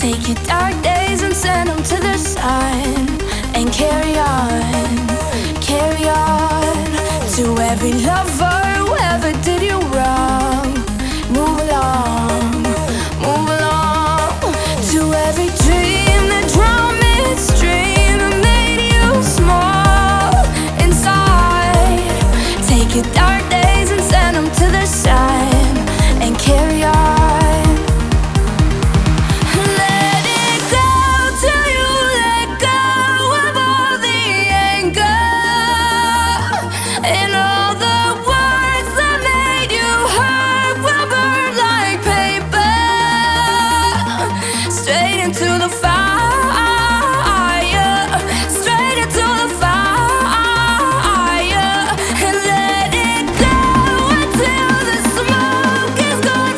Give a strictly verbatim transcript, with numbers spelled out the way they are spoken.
Take your dark days and send them to the sun. And carry on, carry on to every love